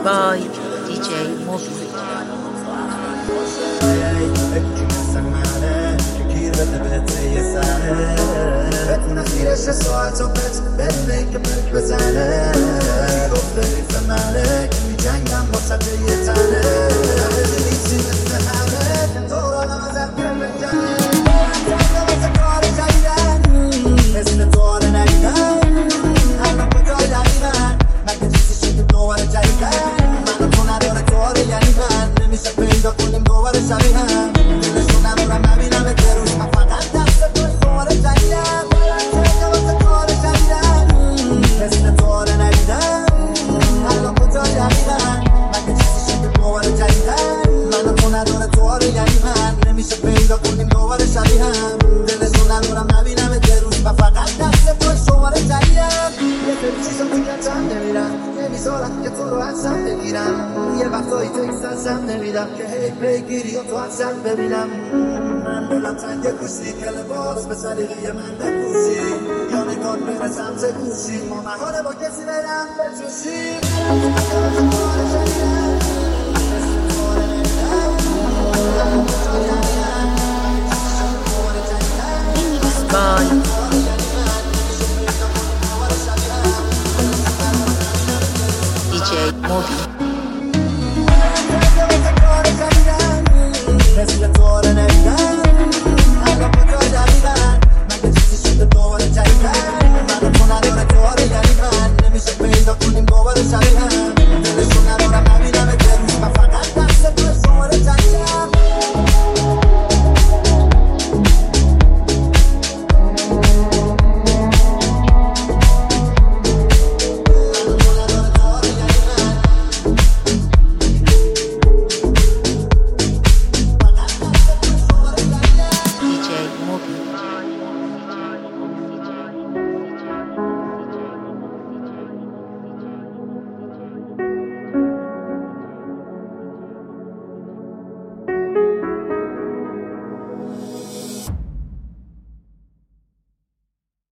by DJ Mobi. یه وقتایی تکساسم نمیدم که هی بگیری و تو ازم ببینم. من دلم تنگ گوشی که لباس به سلیقه من بپوشی یا نگاه برسم ز گوشی ما مهاره با کسی برم بجوشی. By DJ Mobi. نمیشه پیدا کنیم باور شبیه هم.